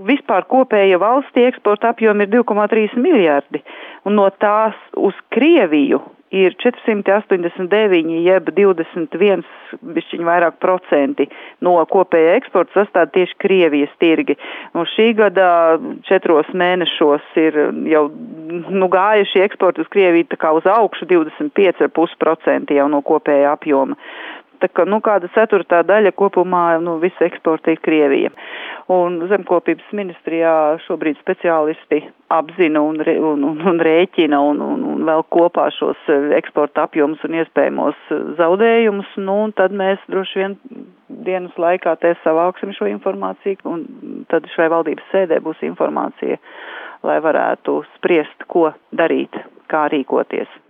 vispār kopēja valstī eksporta apjomi ir 2,3 miljardi, un no tās uz Krieviju ir 489, jeb 21 bišķiņ vairāk procenti no kopēja eksporta sastāv tieši Krievijas tirgi. Un šī gada 4 mēnešos ir jau gājuši eksporti uz Krieviju tā kā uz augšu 25,5% jau no kopēja apjoma. Tā kā, kāda 4. daļa kopumā, visu eksporta ir Krievija. Un zemkopības ministrijā šobrīd speciālisti apzina un rēķina un vēl kopā šos eksporta apjomus un iespējamos zaudējumus, un tad mēs droši vien dienas laikā savāksim šo informāciju, un tad šai valdības sēdē būs informācija, lai varētu spriest, ko darīt, kā rīkoties.